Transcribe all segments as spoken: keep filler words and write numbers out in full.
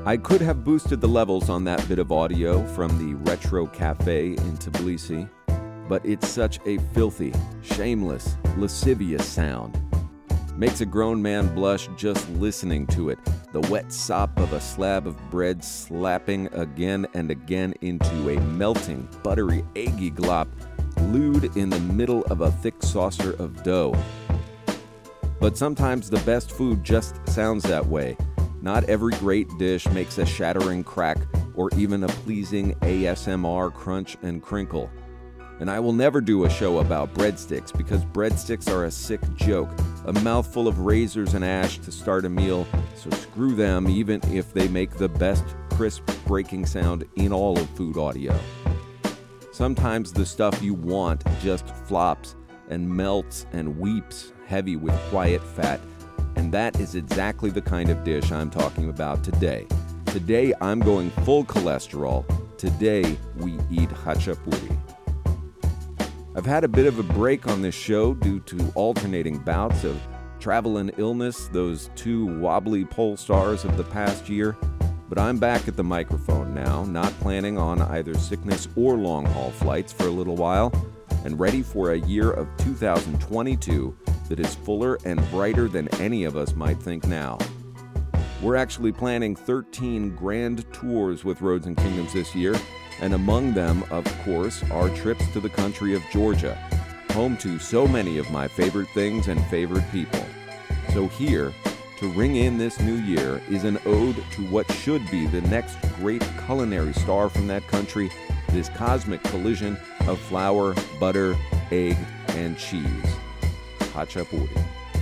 I could have boosted the levels on that bit of audio from the Retro Cafe in Tbilisi, but it's such a filthy, shameless, lascivious sound. Makes a grown man blush just listening to it, the wet sop of a slab of bread slapping again and again into a melting, buttery, eggy glop, lewd in the middle of a thick saucer of dough. But sometimes the best food just sounds that way. Not every great dish makes a shattering crack or even a pleasing A S M R crunch and crinkle. And I will never do a show about breadsticks because breadsticks are a sick joke, a mouthful of razors and ash to start a meal, so screw them even if they make the best crisp breaking sound in all of food audio. Sometimes the stuff you want just flops and melts and weeps heavy with quiet fat, and that is exactly the kind of dish I'm talking about today. Today I'm going full cholesterol. Today we eat khachapuri. I've had a bit of a break on this show due to alternating bouts of travel and illness, those two wobbly pole stars of the past year, but I'm back at the microphone now, not planning on either sickness or long-haul flights for a little while, and ready for a year of two thousand twenty-two that is fuller and brighter than any of us might think now. We're actually planning thirteen grand tours with Roads and Kingdoms this year, and among them, of course, are trips to the country of Georgia, home to so many of my favorite things and favorite people. So here, to ring in this new year, is an ode to what should be the next great culinary star from that country, this cosmic collision of flour, butter, egg, and cheese. Khachapuri.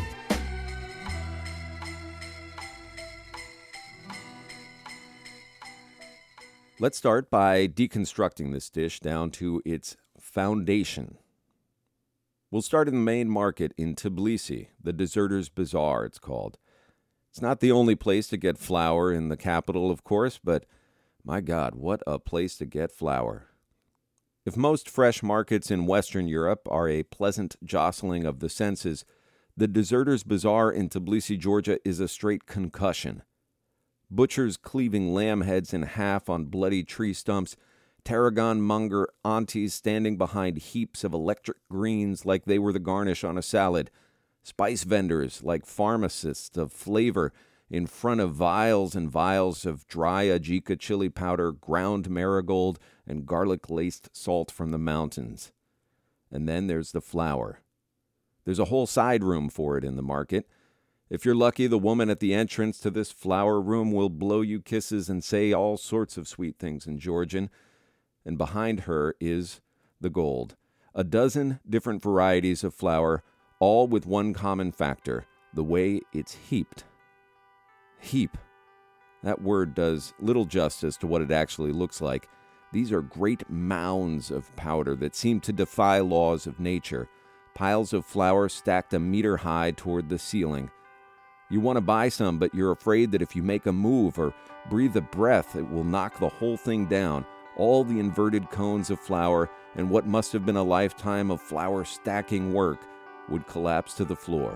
Let's start by deconstructing this dish down to its foundation. We'll start in the main market in Tbilisi, the Deserters Bazaar it's called. It's not the only place to get flour in the capital, of course, but my God, what a place to get flour. If most fresh markets in Western Europe are a pleasant jostling of the senses, the Deserters Bazaar in Tbilisi, Georgia is a straight concussion. Butchers cleaving lamb heads in half on bloody tree stumps, tarragon monger aunties standing behind heaps of electric greens like they were the garnish on a salad, spice vendors like pharmacists of flavor in front of vials and vials of dry ajika chili powder, ground marigold, and garlic-laced salt from the mountains. And then there's the flour. There's a whole side room for it in the market. If you're lucky, the woman at the entrance to this flour room will blow you kisses and say all sorts of sweet things in Georgian. And behind her is the gold. A dozen different varieties of flour, all with one common factor, the way it's heaped. Heap. That word does little justice to what it actually looks like. These are great mounds of powder that seem to defy laws of nature. Piles of flour stacked a meter high toward the ceiling. You want to buy some, but you're afraid that if you make a move or breathe a breath, it will knock the whole thing down. All the inverted cones of flour and what must have been a lifetime of flour stacking work would collapse to the floor.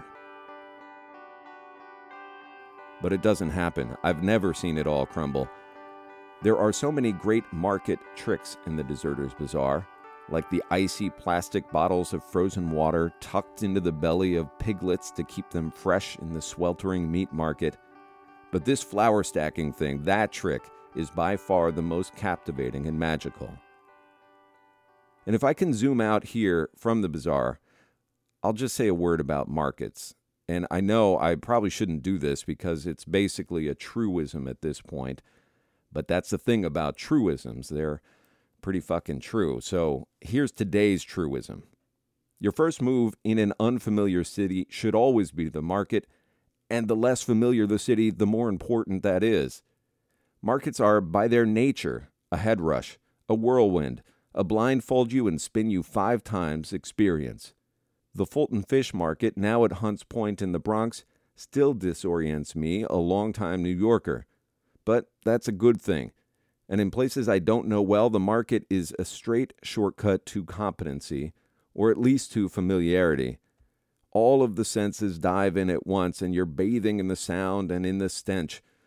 But it doesn't happen. I've never seen it all crumble. There are so many great market tricks in the Deserters Bazaar, like the icy plastic bottles of frozen water tucked into the belly of piglets to keep them fresh in the sweltering meat market. But this flour stacking thing, that trick, is by far the most captivating and magical. And if I can zoom out here from the bazaar, I'll just say a word about markets. And I know I probably shouldn't do this because it's basically a truism at this point. But that's the thing about truisms. They're pretty fucking true. So here's today's truism. Your first move in an unfamiliar city should always be the market, and the less familiar the city, the more important that is. Markets are, by their nature, a head rush, a whirlwind, a blindfold you and spin you five times experience. The Fulton Fish Market, now at Hunts Point in the Bronx, still disorients me, a longtime New Yorker. But that's a good thing. And in places I don't know well, the market is a straight shortcut to competency, or at least to familiarity. All of the senses dive in at once, and you're bathing in the sound and in the stench,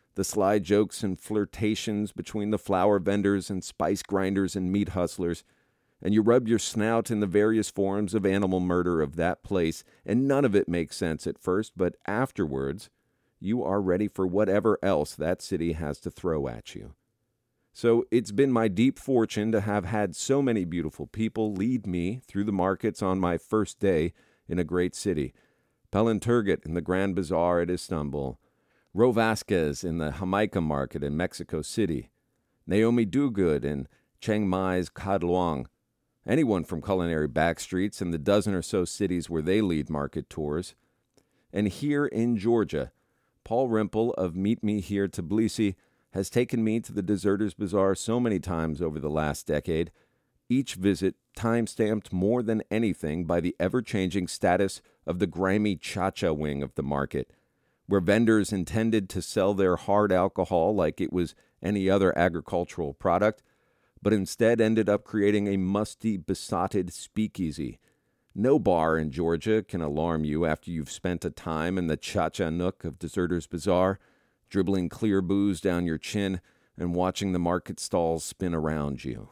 the sly jokes and flirtations between the flour vendors and spice grinders and meat hustlers, and you rub your snout in the various forms of animal murder of that place, and none of it makes sense at first, but afterwards, you are ready for whatever else that city has to throw at you. So it's been my deep fortune to have had so many beautiful people lead me through the markets on my first day in a great city. Pelin Turgut in the Grand Bazaar at Istanbul, Ro Vasquez in the Jamaica Market in Mexico City, Naomi Duguid in Chiang Mai's Khat Luang, anyone from culinary backstreets in the dozen or so cities where they lead market tours. And here in Georgia, Paul Rimple of Meet Me Here Tbilisi has taken me to the Deserters Bazaar so many times over the last decade, each visit time-stamped more than anything by the ever-changing status of the grimy cha-cha wing of the market, where vendors intended to sell their hard alcohol like it was any other agricultural product, but instead ended up creating a musty, besotted speakeasy. No bar in Georgia can alarm you after you've spent a time in the cha-cha nook of Deserters Bazaar, dribbling clear booze down your chin and watching the market stalls spin around you.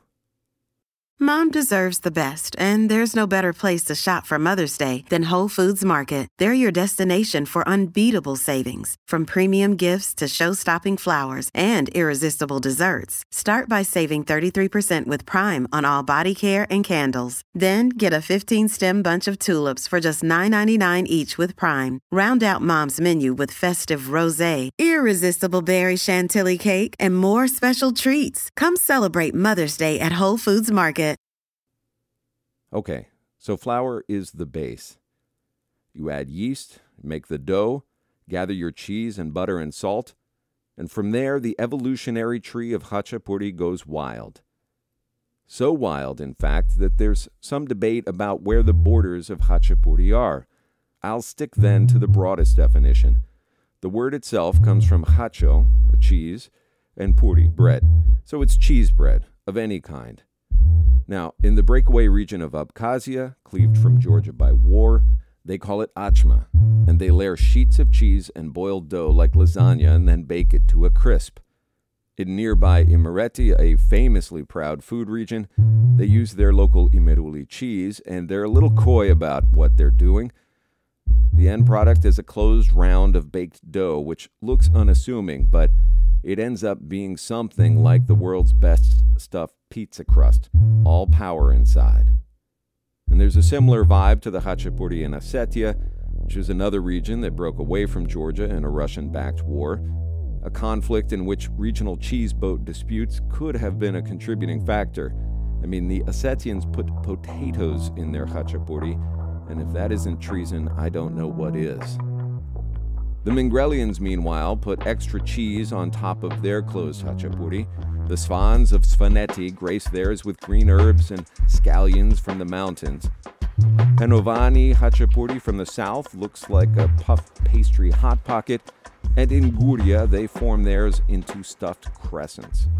Mom deserves the best, and there's no better place to shop for Mother's Day than Whole Foods Market. They're your destination for unbeatable savings, from premium gifts to show-stopping flowers and irresistible desserts. Start by saving thirty-three percent with Prime on all body care and candles. Then get a fifteen-stem bunch of tulips for just nine ninety-nine each with Prime. Round out Mom's menu with festive rosé, irresistible berry chantilly cake, and more special treats. Come celebrate Mother's Day at Whole Foods Market. Okay, so flour is the base. You add yeast, make the dough, gather your cheese and butter and salt, and from there the evolutionary tree of Khachapuri goes wild. So wild, in fact, that there's some debate about where the borders of Khachapuri are. I'll stick then to the broadest definition. The word itself comes from khacho, or cheese, and puri, bread. So it's cheese bread of any kind. Now, in the breakaway region of Abkhazia, cleaved from Georgia by war, they call it achma, and they layer sheets of cheese and boiled dough like lasagna and then bake it to a crisp. In nearby Imereti, a famously proud food region, they use their local Imeruli cheese, and they're a little coy about what they're doing. The end product is a closed round of baked dough, which looks unassuming, but it ends up being something like the world's best stuffed pizza crust, all power inside. And there's a similar vibe to the Khachapuri in Ossetia, which is another region that broke away from Georgia in a Russian-backed war, a conflict in which regional cheese boat disputes could have been a contributing factor. I mean, the Ossetians put potatoes in their Khachapuri, and if that isn't treason, I don't know what is. The Mingrelians, meanwhile, put extra cheese on top of their closed Khachapuri. The Svans of Svaneti grace theirs with green herbs and scallions from the mountains. Penovani Khachapuri from the south looks like a puffed pastry hot pocket, and in Guria they form theirs into stuffed crescents.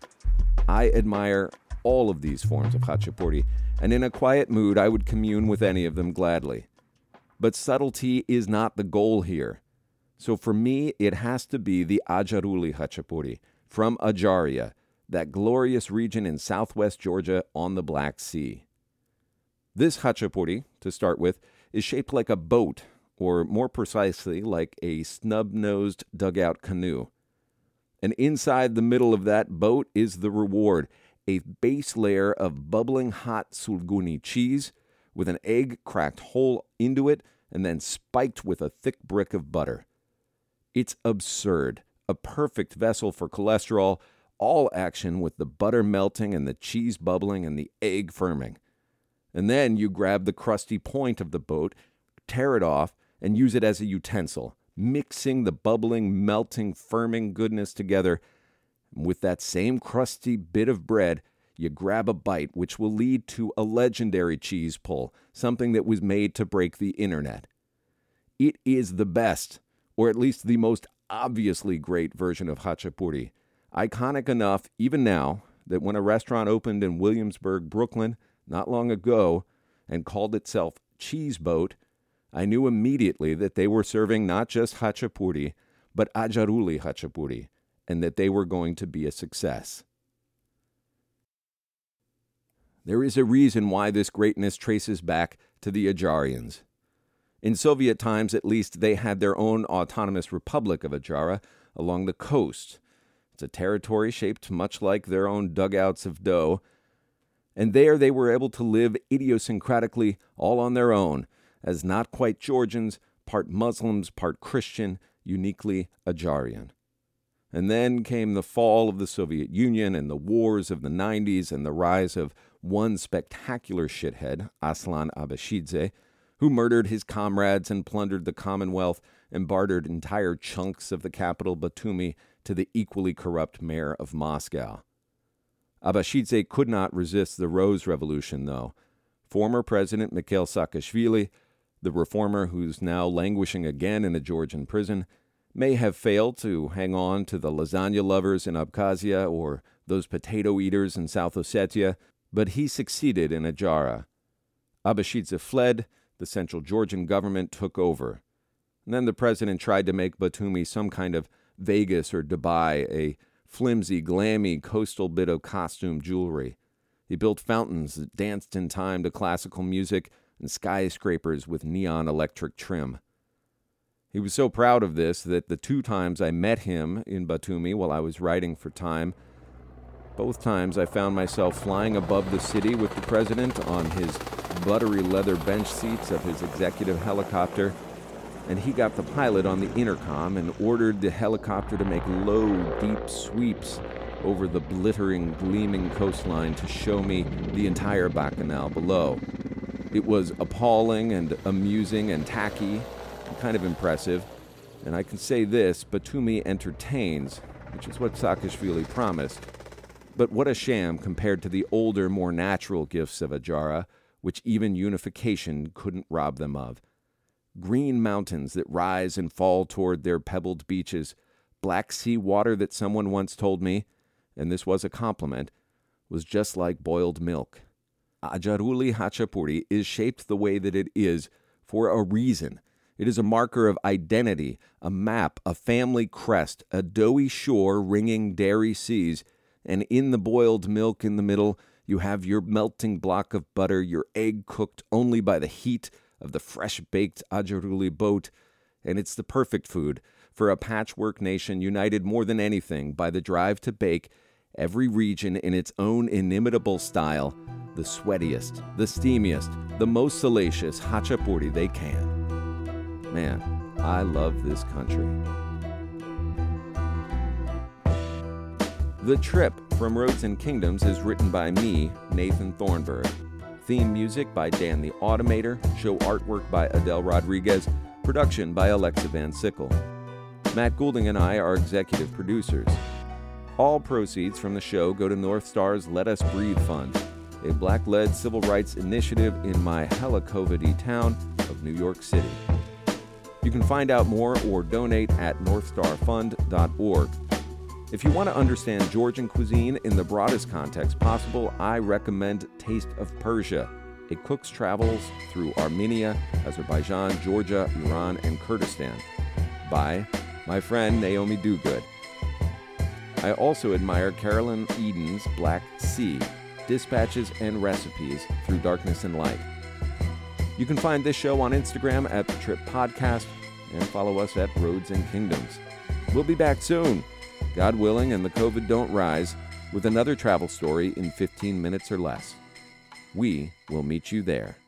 I admire all of these forms of Khachapuri, and in a quiet mood I would commune with any of them gladly. But subtlety is not the goal here. So for me, it has to be the Ajaruli Khachapuri from Ajaria, that glorious region in southwest Georgia on the Black Sea. This Khachapuri, to start with, is shaped like a boat, or more precisely, like a snub-nosed dugout canoe. And inside the middle of that boat is the reward, a base layer of bubbling hot sulguni cheese with an egg cracked whole into it and then spiked with a thick brick of butter. It's absurd, a perfect vessel for cholesterol, all action with the butter melting and the cheese bubbling and the egg firming. And then you grab the crusty point of the boat, tear it off, and use it as a utensil, mixing the bubbling, melting, firming goodness together. With that same crusty bit of bread, you grab a bite, which will lead to a legendary cheese pull, something that was made to break the internet. It is the best, or at least the most obviously great version of Khachapuri. Iconic enough, even now, that when a restaurant opened in Williamsburg, Brooklyn, not long ago, and called itself Cheese Boat, I knew immediately that they were serving not just Khachapuri, but Ajaruli Khachapuri, and that they were going to be a success. There is a reason why this greatness traces back to the Adjarians. In Soviet times, at least, they had their own autonomous republic of Adjara along the coast. It's a territory shaped much like their own dugouts of dough, and there they were able to live idiosyncratically all on their own, as not quite Georgians, part Muslims, part Christian, uniquely Adjarian. And then came the fall of the Soviet Union and the wars of the nineties and the rise of one spectacular shithead, Aslan Abashidze, who murdered his comrades and plundered the Commonwealth and bartered entire chunks of the capital Batumi to the equally corrupt mayor of Moscow. Abashidze could not resist the Rose Revolution, though. Former President Mikhail Saakashvili, the reformer who's now languishing again in a Georgian prison, may have failed to hang on to the lasagna lovers in Abkhazia or those potato eaters in South Ossetia, but he succeeded in Adjara. Abashidze fled, the central Georgian government took over. And then the president tried to make Batumi some kind of Vegas or Dubai, a flimsy, glammy coastal bit of costume jewelry. He built fountains that danced in time to classical music and skyscrapers with neon electric trim. He was so proud of this that the two times I met him in Batumi while I was writing for Time, both times I found myself flying above the city with the president on his buttery leather bench seats of his executive helicopter, and he got the pilot on the intercom and ordered the helicopter to make low, deep sweeps over the glittering, gleaming coastline to show me the entire Bacchanal below. It was appalling and amusing and tacky, and kind of impressive, and I can say this, Batumi entertains, which is what Saakashvili promised. But what a sham compared to the older, more natural gifts of Adjara, which even unification couldn't rob them of. Green mountains that rise and fall toward their pebbled beaches, black sea water that someone once told me, and this was a compliment, was just like boiled milk. Ajaruli Hachapuri is shaped the way that it is for a reason. It is a marker of identity, a map, a family crest, a doughy shore ringing dairy seas, and in the boiled milk in the middle, you have your melting block of butter, your egg cooked only by the heat of the fresh-baked Ajaruli boat, and it's the perfect food for a patchwork nation united more than anything by the drive to bake every region in its own inimitable style, the sweatiest, the steamiest, the most salacious hachapuri they can. Man, I love this country. The Trip from Roads and Kingdoms is written by me, Nathan Thornburg. Theme music by Dan the Automator, show artwork by Adele Rodriguez, production by Alexa Van Sickle. Matt Goulding and I are executive producers. All proceeds from the show go to North Star's Let Us Breathe Fund, a black-led civil rights initiative in my hella COVID-y town of New York City. You can find out more or donate at north star fund dot org. If you want to understand Georgian cuisine in the broadest context possible, I recommend Taste of Persia. It cooks travels through Armenia, Azerbaijan, Georgia, Iran, and Kurdistan. By my friend Naomi Dogood. I also admire Carolyn Eden's Black Sea, Dispatches and Recipes Through Darkness and Light. You can find this show on Instagram at The Trip Podcast and follow us at Roads and Kingdoms. We'll be back soon, God willing and the COVID don't rise, with another travel story in fifteen minutes or less. We will meet you there.